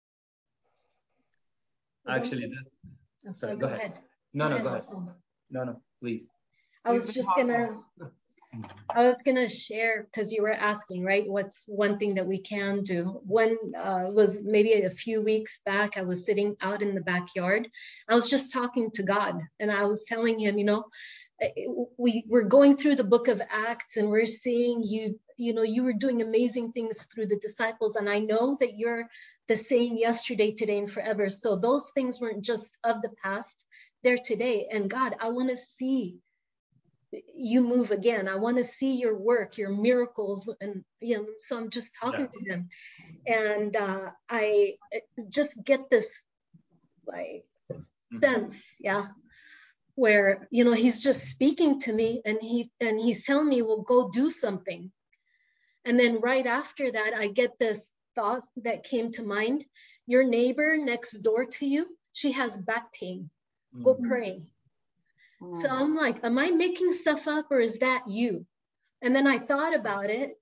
Actually, that, I'm sorry, sorry, go go ahead. ahead. no, no, go ahead. Nelson. No, no, please. I We've was been just talking. gonna, I was gonna share, because you were asking, right? What's one thing that we can do? One uh, was maybe a few weeks back, I was sitting out in the backyard. I was just talking to God, and I was telling him, you know, we we're going through the book of Acts, and we're seeing you, you know, you were doing amazing things through the disciples. And I know that you're the same yesterday, today, and forever. So those things weren't just of the past, they're today. And God, I want to see you move again. I want to see your work, your miracles. And, you know, so I'm just talking Yeah. to him. And uh, I just get this like Mhm. sense, yeah, where, you know, he's just speaking to me and he and he's telling me, well, go do something. And then right after that, I get this thought that came to mind. Your neighbor next door to you, she has back pain. Go Mm. pray. Mm. So I'm like, am I making stuff up or is that you? And then I thought about it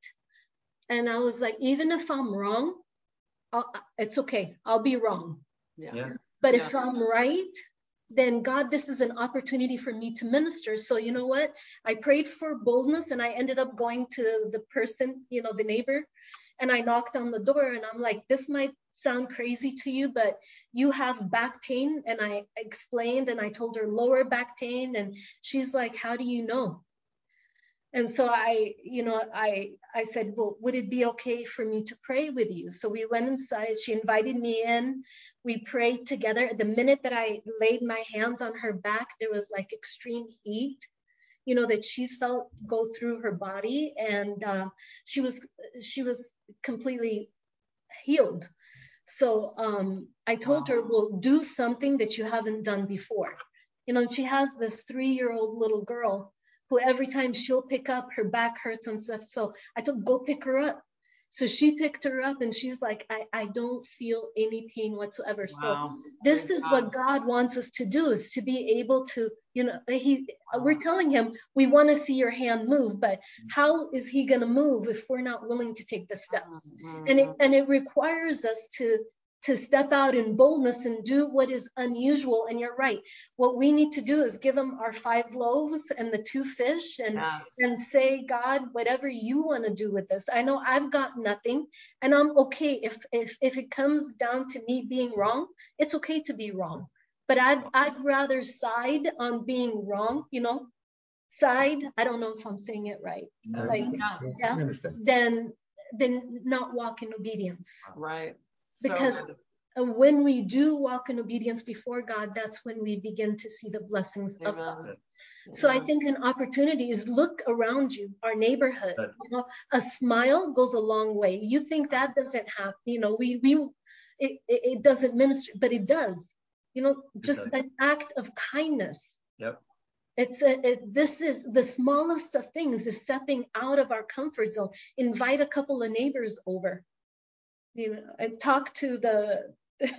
and I was like, even if I'm wrong, I'll, it's okay. I'll be wrong. Yeah. Yeah. But Yeah. if I'm right, then God, this is an opportunity for me to minister. So you know what? I prayed for boldness and I ended up going to the person, you know, the neighbor, and I knocked on the door and I'm like, this might sound crazy to you, but you have back pain. And I explained and I told her lower back pain. And she's like, how do you know? And so I, you know, I, I said, well, would it be okay for me to pray with you? So we went inside, she invited me in, we prayed together. The minute that I laid my hands on her back, there was like extreme heat, you know, that she felt go through her body. And uh, she was, she was completely healed. So um, I told her, well, do something that you haven't done before. You know, and she has this three-year-old little girl who every time she'll pick up, her back hurts and stuff. So I told, go pick her up. So she picked her up and she's like, I, I don't feel any pain whatsoever. Wow. So this Praise is God. what God wants us to do, is to be able to, you know, he, we're telling him, we want to see your hand move, but how is he going to move if we're not willing to take the steps? Mhm. And it, and it requires us to, to step out in boldness and do what is unusual. And you're right. What we need to do is give them our five loaves and the two fish and, Yes. and say, God, whatever you want to do with this. I know I've got nothing and I'm okay. If, if, if it comes down to me being wrong, it's okay to be wrong. But I'd, I'd rather side on being wrong, you know, side, I don't know if I'm saying it right, No. like, Yeah. yeah, I understand. then, then not walk in obedience. Right. So Because good. and when we do walk in obedience before God, that's when we begin to see the blessings of Amen. God. So I Amen. think an opportunity is look around you, our neighborhood. Good. You know, a smile goes a long way. You think that doesn't happen, you know, we we it, it, it doesn't minister, but it does. You know, just does. an act of kindness. Yep. It's a, it, this is the smallest of things, is stepping out of our comfort zone. Invite a couple of neighbors over, you know, and talk to the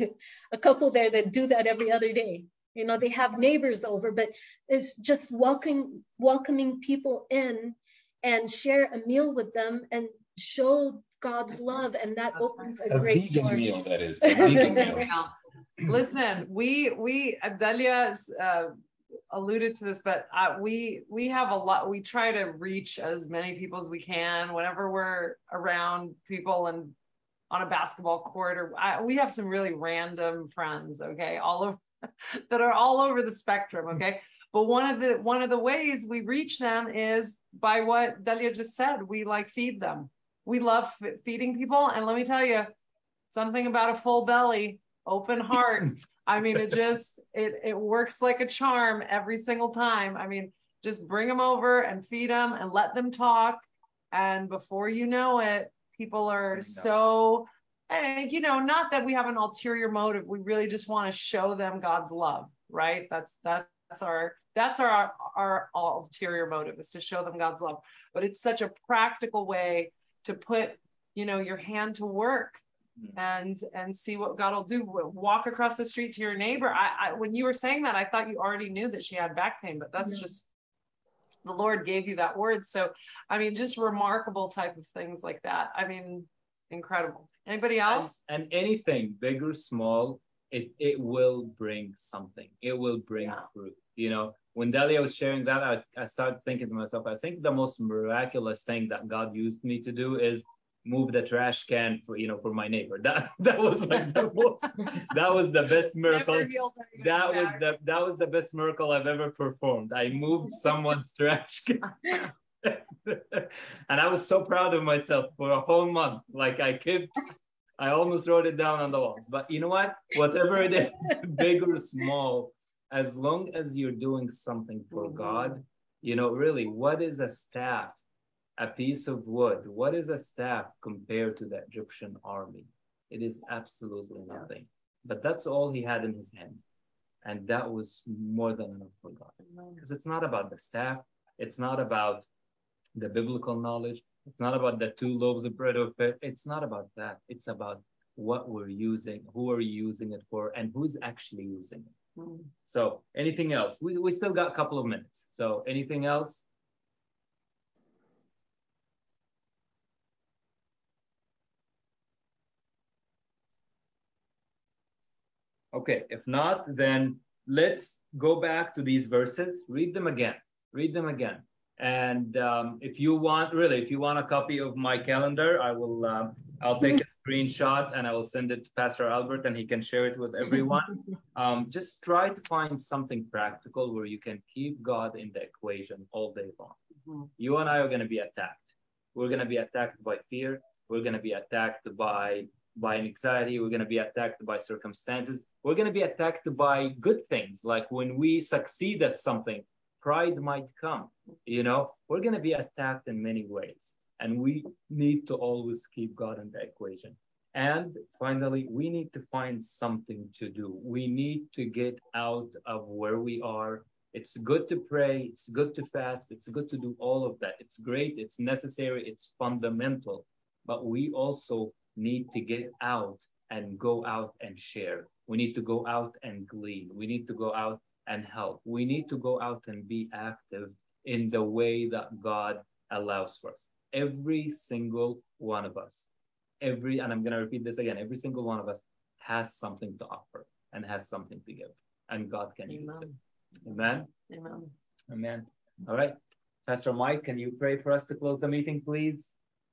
a couple there that do that every other day. You know, they have neighbors over, but it's just welcoming welcoming people in and share a meal with them and show God's love, and that That's opens a A great vegan door. meal, that is. A vegan meal. Now, listen, we we Delia uh, alluded to this, but uh, we we have a lot. We try to reach as many people as we can whenever we're around people and on a basketball court, or I, we have some really random friends, okay, all of that are all over the spectrum, okay. But one of the one of the ways we reach them is by what Delia just said. We like feed them. We love f- feeding people, and let me tell you something about a full belly, open heart. I mean, it just it it works like a charm every single time. I mean, just bring them over and feed them and let them talk, and before you know it, people are so, and you know, not that we have an ulterior motive. We really just want to show them God's love, right? That's that's our that's our our ulterior motive, is to show them God's love. But it's such a practical way to put, you know, your hand to work and and see what God will do. Walk across the street to your neighbor. I, I when you were saying that, I thought you already knew that she had back pain, but that's No. just the Lord gave you that word. So, I mean, just remarkable type of things like that. I mean, incredible. Anybody else? And, and anything, big or small, it, it will bring something. It will bring Yeah. fruit. You know, when Delia was sharing that, I, I started thinking to myself, I think the most miraculous thing that God used me to do is move the trash can for, you know, for my neighbor. That that was like the most, that was the best miracle. Never healed anything That was back. the that was the best miracle I've ever performed. I moved someone's trash can. And I was so proud of myself for a whole month. Like I kept, I almost wrote it down on the walls. But you know what? Whatever it is, big or small, as long as you're doing something for Mhm. God, you know, really, what is a staff? A piece of wood. What is a staff compared to the Egyptian army? It is absolutely nothing. Yes. But that's all he had in his hand. And that was more than enough for God. Because it's not about the staff. It's not about the biblical knowledge. It's not about the two loaves of bread or fish. It's not about that. It's about what we're using, who are you using it for, and who's actually using it. Mm. So anything else? We, we still got a couple of minutes. So anything else? Okay, if not, then let's go back to these verses, read them again, read them again. And um, if you want, really, if you want a copy of my calendar, I will, um, I'll take a screenshot and I will send it to Pastor Albert and he can share it with everyone. Um, just try to find something practical where you can keep God in the equation all day long. Mm-hmm. You and I are going to be attacked. We're going to be attacked by fear. We're going to be attacked by by anxiety. We're going to be attacked by circumstances. We're going to be attacked by good things. Like when we succeed at something, pride might come. You know, we're going to be attacked in many ways. And we need to always keep God in the equation. And finally, we need to find something to do. We need to get out of where we are. It's good to pray. It's good to fast. It's good to do all of that. It's great. It's necessary. It's fundamental. But we also need to get out and go out and share. We need to go out and glean. We need to go out and help. We need to go out and be active in the way that God allows for us. Every single one of us, every, and I'm going to repeat this again, every single one of us has something to offer and has something to give, and God can Amen. Use it. Amen? Amen. Amen. All right. Pastor Mike, can you pray for us to close the meeting, please?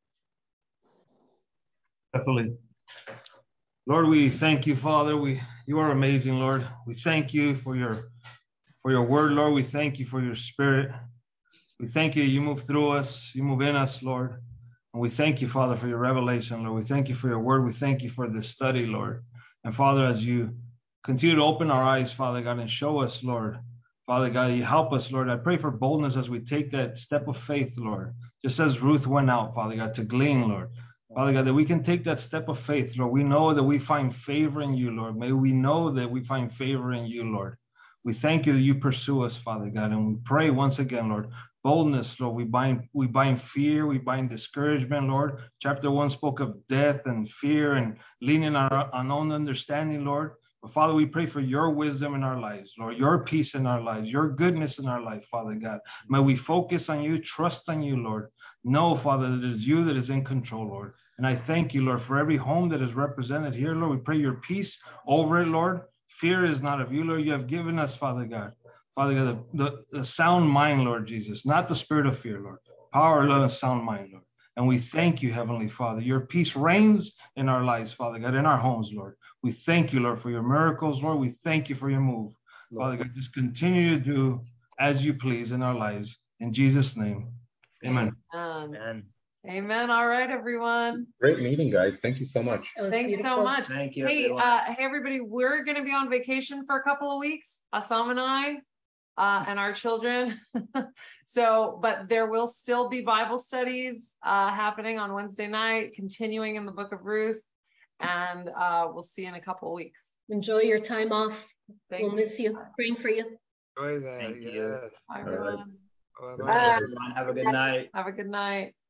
Definitely. Lord, we thank you, Father. We, you are amazing, Lord. We thank you for your, for your word, Lord. We thank you for your spirit. We thank you. You move through us. You move in us, Lord. And we thank you, Father, for your revelation, Lord. We thank you for your word. We thank you for this study, Lord. And Father, as you continue to open our eyes, Father God, and show us, Lord, Father God, you help us, Lord. I pray for boldness as we take that step of faith, Lord. Just as Ruth went out, Father God, to glean, Lord. Father God, that we can take that step of faith, Lord. We know that we find favor in you, Lord. May we know that we find favor in you, Lord. We thank you that you pursue us, Father God. And we pray once again, Lord, boldness, Lord. We bind, we bind fear. We bind discouragement, Lord. Chapter one spoke of death and fear and leaning on our on own understanding, Lord. But Father, we pray for your wisdom in our lives, Lord, your peace in our lives, your goodness in our life, Father God. May we focus on you, trust on you, Lord. Know, Father, that it is you that is in control, Lord. And I thank you, Lord, for every home that is represented here, Lord. We pray your peace over it, Lord. Fear is not of you, Lord. You have given us, Father God, Father God, the, the, the sound mind, Lord Jesus, not the spirit of fear, Lord. Power, love, and sound mind, Lord. And we thank you, Heavenly Father. Your peace reigns in our lives, Father God, in our homes, Lord. We thank you, Lord, for your miracles, Lord. We thank you for your move. Lord. Father God, just continue to do as you please in our lives. In Jesus' name, amen. Amen. Amen. All right, everyone. Great meeting, guys. Thank you so much. Thanks beautiful. so much. Thank you. Hey, uh, hey, everybody. We're going to be on vacation for a couple of weeks. Assam and I uh, and our children. So, but there will still be Bible studies uh, happening on Wednesday night, continuing in the book of Ruth. And uh, we'll see you in a couple of weeks. Enjoy your time off. Thank we'll you. miss you. Praying for you. Enjoy that. Thank yeah. you. Bye, everyone. Bye. Bye, everyone. Have a good night. Have a good night.